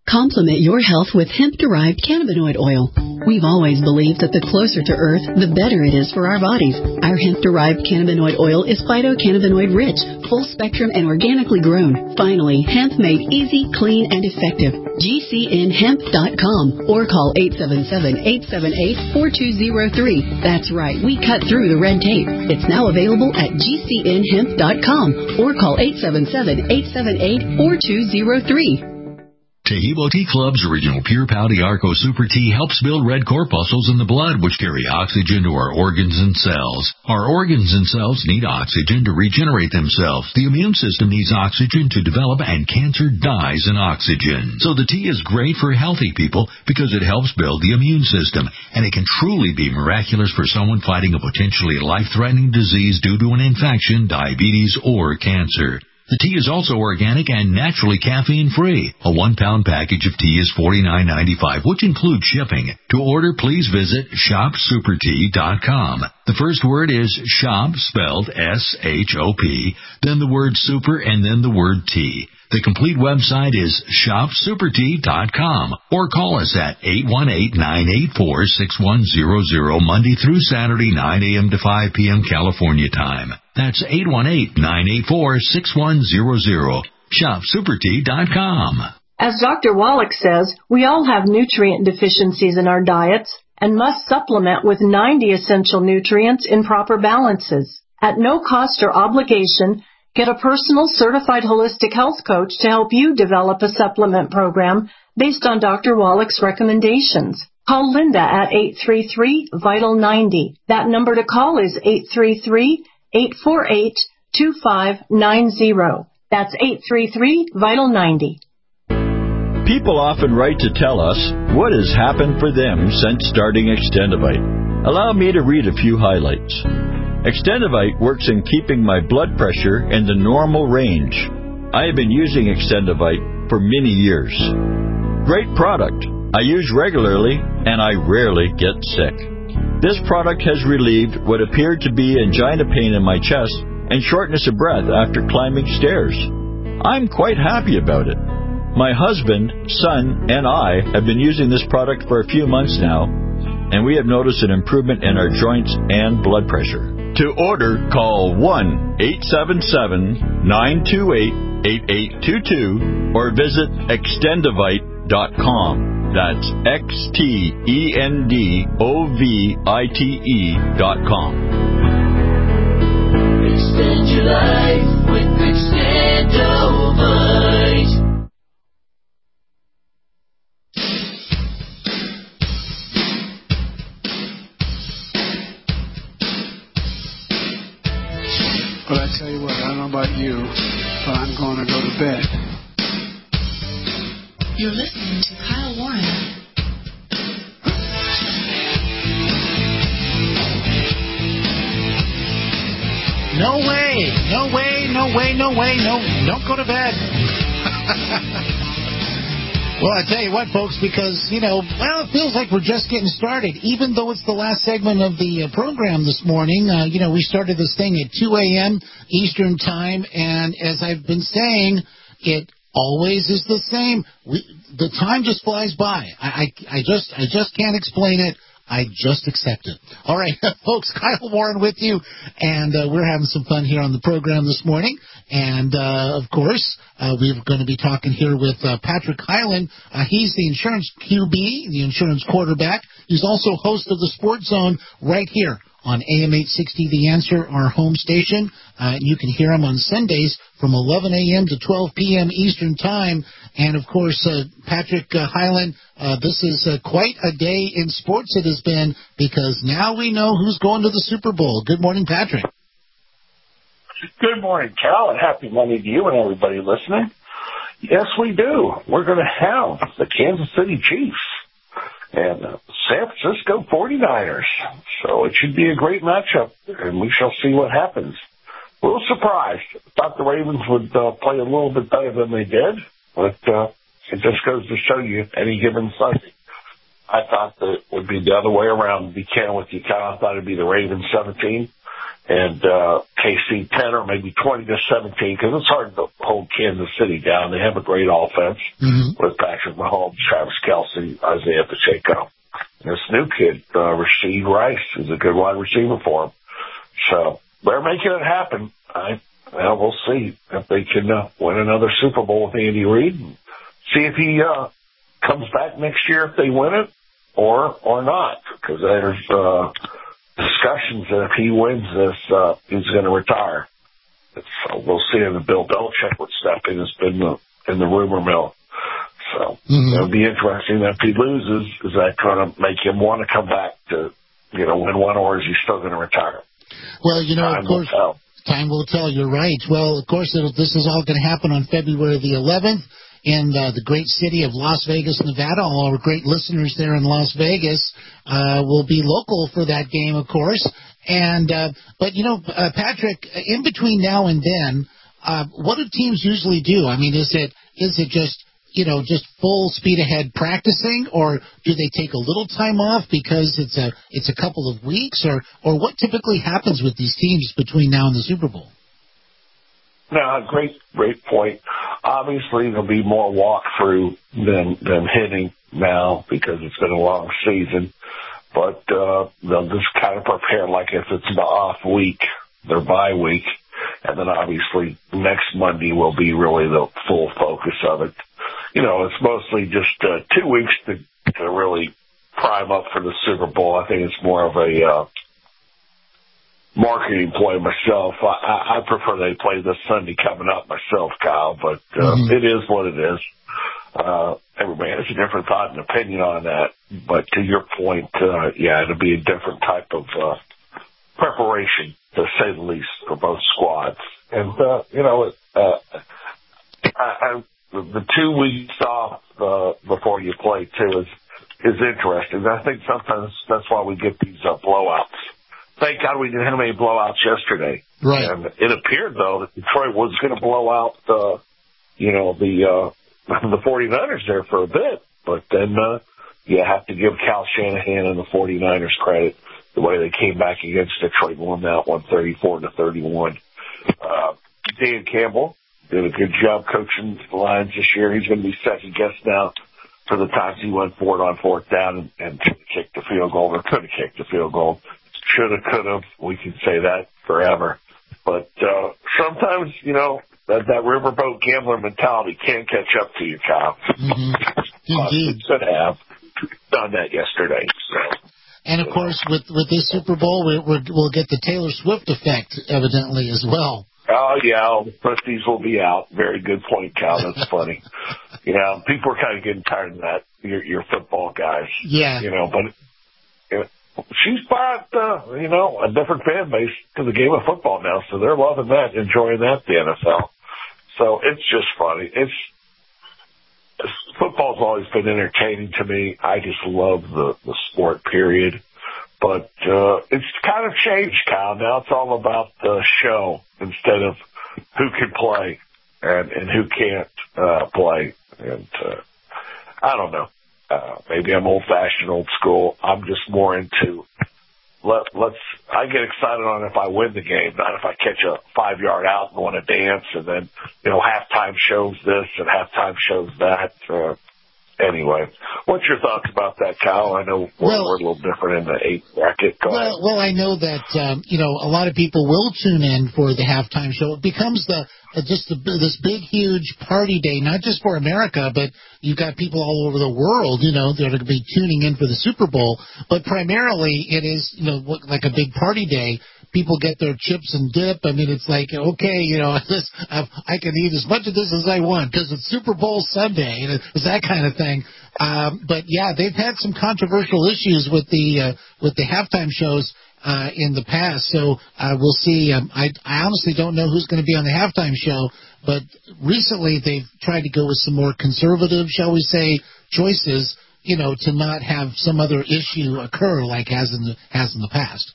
Complement your health with hemp-derived cannabinoid oil. We've always believed that the closer to Earth, the better it is for our bodies. Our hemp-derived cannabinoid oil is phytocannabinoid-rich, full-spectrum, and organically grown. Finally, hemp made easy, clean, and effective. G C N hemp dot com or call eight seven seven, eight seven eight, four two zero three. That's right, we cut through the red tape. It's now available at G C N hemp dot com or call eight seven seven, eight seven eight, four two zero three. Taheebo Tea Club's original Pure Pau Arco Super Tea helps build red corpuscles in the blood, which carry oxygen to our organs and cells. Our organs and cells need oxygen to regenerate themselves. The immune system needs oxygen to develop, and cancer dies in oxygen. So the tea is great for healthy people because it helps build the immune system, and it can truly be miraculous for someone fighting a potentially life-threatening disease due to an infection, diabetes, or cancer. The tea is also organic and naturally caffeine-free. A one-pound package of tea is forty-nine ninety-five, which includes shipping. To order, please visit shop super tea dot com. The first word is shop, spelled S H O P, then the word super, and then the word tea. The complete website is shop super tea dot com or call us at eight one eight, nine eight four, six one zero zero Monday through Saturday, nine a.m. to five p.m. California time. That's eight one eight, nine eight four, six one zero zero. shop super tea dot com. As Doctor Wallach says, we all have nutrient deficiencies in our diets and must supplement with ninety essential nutrients in proper balances. At no cost or obligation, get a personal certified holistic health coach to help you develop a supplement program based on Doctor Wallach's recommendations. Call Linda at eight three three, vital ninety. That number to call is eight three three, eight four eight, two five nine zero. That's eight three three, vital ninety. People often write to tell us what has happened for them since starting Extendivite. Allow me to read a few highlights. Extendivite works in keeping my blood pressure in the normal range. I have been using Extendivite for many years. Great product. I use regularly and I rarely get sick. This product has relieved what appeared to be angina pain in my chest and shortness of breath after climbing stairs. I'm quite happy about it. My husband, son, and I have been using this product for a few months now, and we have noticed an improvement in our joints and blood pressure. To order, call one eight seven seven, nine two eight, eight eight two two or visit extendivite dot com. That's X T E N D O V I T E dot com. Extend your life with Extendivite. But I tell you what, I don't know about you, but I'm going to go to bed. You're listening to Kyle Warren. No way, no way, no way, no way, no, don't go to bed. Well, I tell you what, folks, because, you know, well, it feels like we're just getting started. Even though it's the last segment of the uh, program this morning, uh, you know, we started this thing at two a.m. Eastern Time, and as I've been saying, it always is the same. We, the time just flies by. I, I, I just I just can't explain it. I just accept it. All right, folks, Kyle Warren with you, and uh, we're having some fun here on the program this morning. And, uh, of course, uh, we're going to be talking here with uh, Patrick Hyland. Uh, he's the insurance Q B, the insurance quarterback. He's also host of the Sports Zone right here on A M eight sixty The Answer, our home station. Uh, you can hear him on Sundays from eleven a.m. to twelve p.m. Eastern Time. And, of course, uh, Patrick uh, Hyland, uh, this is uh, quite a day in sports it has been, because now we know who's going to the Super Bowl. Good morning, Patrick. Good morning, Cal, and happy Monday to you and everybody listening. Yes, we do. We're going to have the Kansas City Chiefs and uh, San Francisco forty-niners. So it should be a great matchup, and we shall see what happens. A little surprised. Thought the Ravens would uh, play a little bit better than they did, but uh, it just goes to show you any given Sunday. I thought that it would be the other way around, to be candid with you, Cal. I thought it would be the Ravens seventeen and uh, K C ten or maybe twenty to seventeen, because it's hard to hold Kansas City down. They have a great offense mm-hmm. with Patrick Mahomes, Travis Kelce, Isaiah Pacheco. And this new kid, uh, Rashid Rice, is a good wide receiver for him. So they're making it happen. I, well, we'll see if they can uh, win another Super Bowl with Andy Reid. And see if he uh, comes back next year if they win it, or or not, because there's uh, discussions that if he wins this, uh, he's going to retire. So we'll see if Bill Belichick would step in. It's been the, in the rumor mill. So mm-hmm. it'll be interesting that if he loses, is that going to make him want to come back to, you know, win one, or is he still going to retire? Well, you know, Time of course, will tell. Time will tell. You're right. Well, of course, this is all going to happen on February the eleventh. In uh, the great city of Las Vegas, Nevada. All our great listeners there in Las Vegas uh, will be local for that game, of course. And uh, but, you know, uh, Patrick, in between now and then, uh, what do teams usually do? I mean, is it is it just, you know, just full speed ahead practicing, or do they take a little time off because it's a it's a couple of weeks, or, or what typically happens with these teams between now and the Super Bowl? No, great, great point. Obviously, there'll be more walkthrough than than hitting now because it's been a long season. But uh, they'll just kind of prepare like if it's the off week, their bye week, and then obviously next Monday will be really the full focus of it. You know, it's mostly just uh, two weeks to, to really prime up for the Super Bowl. I think it's more of a uh, marketing play myself. I, I prefer they play this Sunday coming up myself, Kyle, but uh, mm-hmm. it is what it is. Uh, everybody has a different thought and opinion on that. But to your point, uh, yeah, it'll be a different type of uh, preparation, to say the least, for both squads. And, uh, you know, uh, I, I, the two weeks off uh, before you play, too, is, is interesting. I think sometimes that's why we get these uh, blowouts. Thank God we didn't have any blowouts yesterday. Right. And it appeared, though, that Detroit was going to blow out, uh, you know, the uh, the 49ers there for a bit. But then uh, you have to give Cal Shanahan and the 49ers credit the way they came back against Detroit and won that one thirty-four to thirty-one. Uh, Dan Campbell did a good job coaching the Lions this year. He's going to be second guess now for the times he went for it on fourth down and, and kicked the field goal, or could have kicked the field goal. Should have, could have. We can say that forever. But uh, sometimes, you know, that, that riverboat gambler mentality can catch up to you, Kyle. Mm-hmm. Indeed. It could have done that yesterday. So. And, of course, with, with this Super Bowl, we, we're, we'll get the Taylor Swift effect, evidently, as well. Oh, yeah, all the Swifties will be out. Very good point, Kyle. That's funny. You know, people are kind of getting tired of that, your, your football guys. Yeah. You know, but... You know, she's brought, uh, you know, a different fan base to the game of football now, so they're loving that, enjoying that, the N F L. So it's just funny. It's, it's football's always been entertaining to me. I just love the, the sport, period. But uh, it's kind of changed, Kyle. Now it's all about the show instead of who can play and, and who can't uh, play. And uh, I don't know. Uh, maybe I'm old-fashioned, old school. I'm just more into let, let's. I get excited on if I win the game, not if I catch a five-yard out and want to dance, and then you know halftime shows this and halftime shows that. Uh, anyway, what's your thoughts about that, Kyle? I know we're, well, we're a little different in the eighth bracket. Go well, well, I know that um, you know a lot of people will tune in for the halftime show. It becomes the uh, just the, this big, huge party day, not just for America, but you've got people all over the world, you know, that are going to be tuning in for the Super Bowl. But primarily, it is you know like a big party day. People get their chips and dip. I mean, it's like, okay, you know, this, I, I can eat as much of this as I want because it's Super Bowl Sunday. You know, it's that kind of thing. Um, but, yeah, they've had some controversial issues with the uh, with the halftime shows uh, in the past. So uh, we'll see. Um, I, I honestly don't know who's going to be on the halftime show. But recently they've tried to go with some more conservative, shall we say, choices, you know, to not have some other issue occur like has in the, has in the past.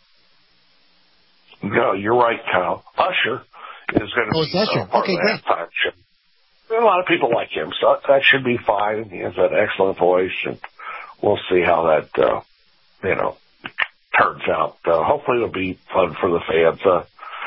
No, you're right, Kyle. Usher is going to oh, be Usher. Uh, part okay, of the halftime show. A lot of people like him, so that should be fine. He has an excellent voice, and we'll see how that, uh, you know, turns out. Uh, hopefully it'll be fun for the fans. Uh,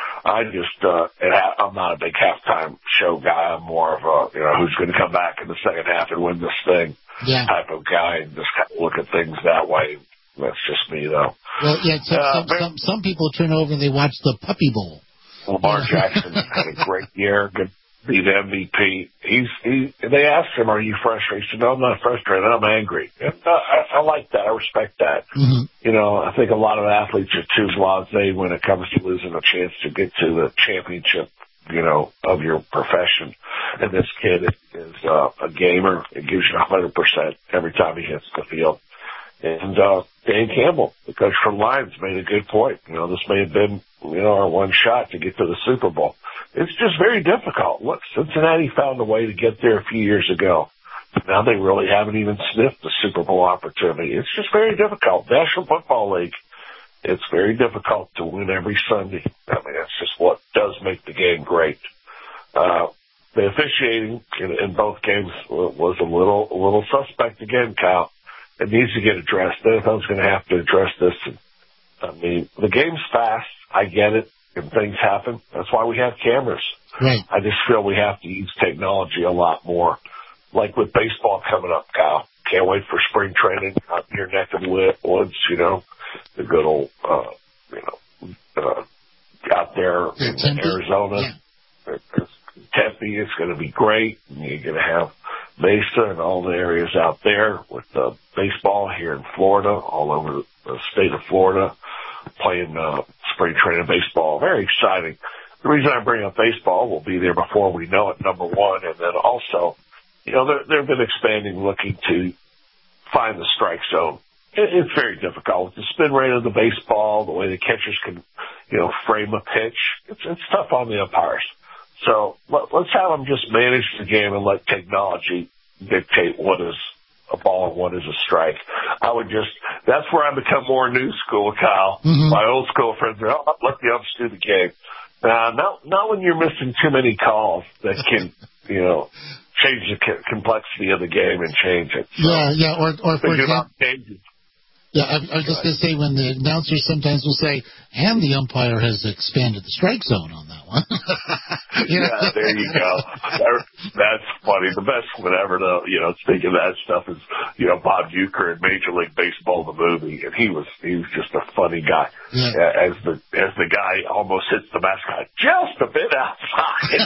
I just, uh, it ha- I'm not a big halftime show guy. I'm more of a, you know, who's going to come back in the second half and win this thing yeah. type of guy, and just kind of look at things that way. That's just me, though. Well, yeah, some, uh, some, some, some people turn over and they watch the Puppy Bowl. Lamar Jackson had a great year, good, be the M V P. He's, he, they asked him, are you frustrated? He said, no, I'm not frustrated. I'm angry. And, uh, I, I like that. I respect that. Mm-hmm. You know, I think a lot of athletes are too blasé when it comes to losing a chance to get to the championship, you know, of your profession. And this kid is, uh, a gamer. It gives you one hundred percent every time he hits the field. And, uh, Dan Campbell, the coach from Lions, made a good point. You know, this may have been, you know, our one shot to get to the Super Bowl. It's just very difficult. Look, Cincinnati found a way to get there a few years ago. Now they really haven't even sniffed the Super Bowl opportunity. It's just very difficult. National Football League, it's very difficult to win every Sunday. I mean, that's just what does make the game great. Uh, the officiating in, in both games was a little, a little suspect again, Kyle. It needs to get addressed. The N F L's going to have to address this. I mean, the game's fast. I get it. And things happen. That's why we have cameras. Right. I just feel we have to use technology a lot more. Like with baseball coming up, Kyle. Can't wait for spring training out in your neck of the woods, you know. The good old, uh, you know, uh, out there in Tempe. Arizona. Yeah. Tempe, it's going to be great. And you're going to have Mesa and all the areas out there with uh, baseball here in Florida, all over the state of Florida, playing uh, spring training baseball. Very exciting. The reason I bring up baseball, we'll be there before we know it, number one, and then also, you know, they've been expanding, looking to find the strike zone. It, it's very difficult with the spin rate of the baseball, the way the catchers can, you know, frame a pitch. It's, it's tough on the umpires. So let, let's have them just manage the game and let technology dictate what is a ball and what is a strike. I would just, that's where I become more new school, Kyle. Mm-hmm. My old school friends are, oh, let the umps do the game. Now, not, not when you're missing too many calls that can, you know, change the c- complexity of the game and change it. So, yeah, yeah, or, or for example, changes. Yeah, I, I was just going to say when the announcers sometimes will say, and the umpire has expanded the strike zone on that one. Yeah, there you go. That's funny. The best one ever, though, you know, speaking of that stuff is, you know, Bob Uecker in Major League Baseball, the movie, and he was, he was just a funny guy. Yeah. Uh, as the, as the guy almost hits the mascot just a bit outside.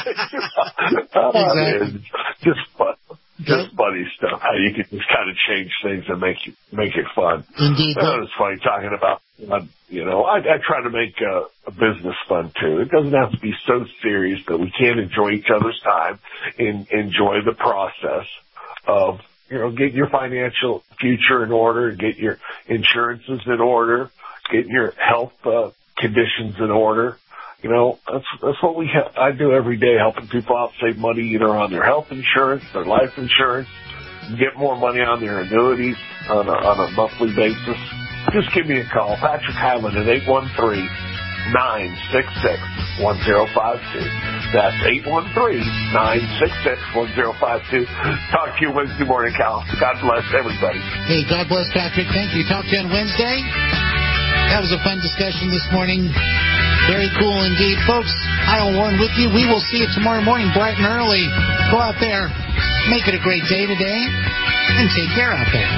Oh, exactly. man, just fun. Just funny stuff. How you can just kind of change things and make it, make it fun. Indeed. Uh, it's funny talking about, uh, you know, I, I try to make uh, a business fun too. It doesn't have to be so serious that we can't enjoy each other's time and enjoy the process of, you know, get your financial future in order, get your insurances in order, get your health uh, conditions in order. You know, that's that's what we ha- I do every day, helping people out save money either on their health insurance, their life insurance, get more money on their annuities on a, on a monthly basis. Just give me a call. Patrick Hyland at eight one three, nine six six, one zero five two. That's eight one three, nine six six, one zero five two. Talk to you Wednesday morning, Cal. God bless everybody. Hey, God bless, Patrick. Thank you. Talk to you on Wednesday. That was a fun discussion this morning. Very cool indeed. Folks, Kyle Warren with you. We will see you tomorrow morning bright and early. Go out there, make it a great day today, and take care out there.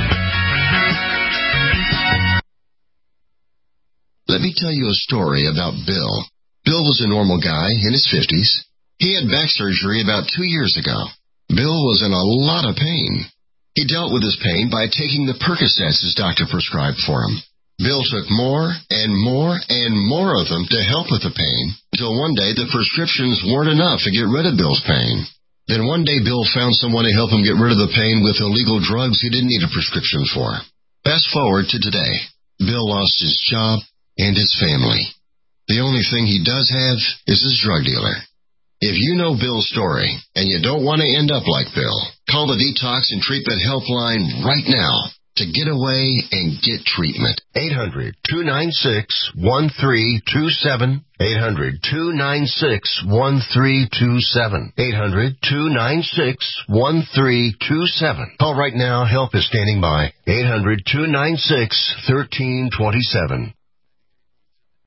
Let me tell you a story about Bill. Bill was a normal guy in his fifties. He had back surgery about two years ago. Bill was in a lot of pain. He dealt with his pain by taking the Percocets his doctor prescribed for him. Bill took more and more and more of them to help with the pain, until one day the prescriptions weren't enough to get rid of Bill's pain. Then one day Bill found someone to help him get rid of the pain with illegal drugs he didn't need a prescription for. Fast forward to today. Bill lost his job and his family. The only thing he does have is his drug dealer. If you know Bill's story and you don't want to end up like Bill, call the Detox and Treatment Helpline right now. to get away and get treatment. eight hundred, two nine six, one three two seven. eight hundred, two nine six, one three two seven. eight hundred, two nine six, one three two seven. Call right now. Help is standing by. eight hundred, two nine six, one three two seven.